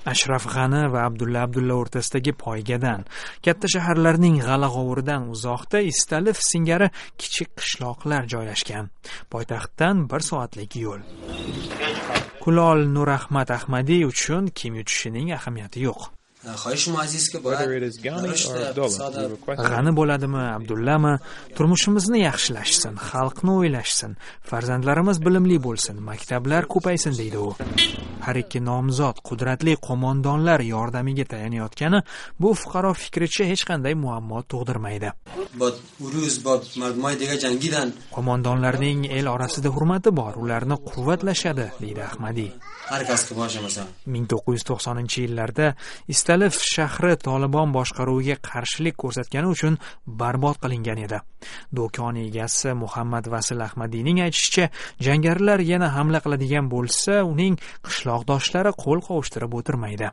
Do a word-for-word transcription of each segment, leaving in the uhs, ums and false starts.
Ashraf G'ani va Abdulla Abdulla o'rtasidagi poygadan, katta shaharlarning g'ala-g'ovuridan uzoqda Istalif singari kichik qishloqlar joylashgan. Poytaxtdan bir soatlik yo'l. Kulol Nurahmat Ahmadiy uchun kim yutishining ahamiyati yo'q. G'ani bo'ladimi, Abdullami, turmushimizni yaxshilashsin, xalqni o'ylashsin, farzandlarimiz bilimli bo'lsin, maktablar ko'paysin deydi u. Har ikki nomzod qudratli qo'mondonlar yordamiga tayanayotgani bu fuqaro fikricha hech qanday muammo tug'dirmaydi. Qo'mondonlarning el orasida hurmati bor, ularni quvvatlashadi, deydi Ahmadiy. ming to'qqiz yuz to'qsoninchi yillarda Istalif shahri Tolibon boshqaruviga qarshilik ko'rsatgani uchun barbod qilingan edi. Do'kon egasi Muhammad Vasil Ahmadiyning aytishicha, jangarilar yana hamla qiladigan bo'lsa, uning qishloqdoshlari qo'l qovushtirib o'tirmaydi.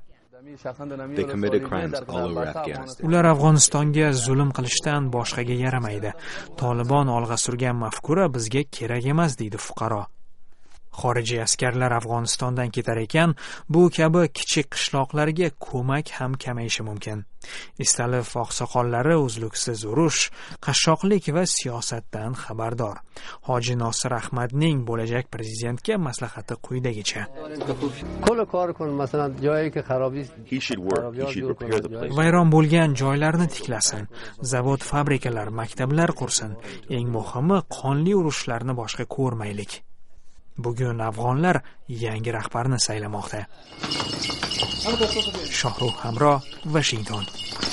Ular Afg'onistonga zulm qilishdan boshqaga yaramaydi. Tolibon olg'a surgan mafkura bizga kerak emas, deydi fuqaro. Xorijiy askarlar Afg'onistondan ketar ekan, bu kabi kichik qishloqlarga ko'mak ham kamayishi mumkin. Istalif oqsoqollari uzluksiz urush, qashshoqlik va siyosatdan xabardor. Hoji Nosir Ahmadning bo'lajak prezidentga maslahati quyidagicha. Vayron bo'lgan joylarni tiklasin, zavod, fabrikalar, maktablar qursin. Eng muhimi, qonli urushlarni boshqa ko'rmaylik. Bugun afg'onlar yangi rahbarni saylamoqda. Shohruh Hamro, Washington.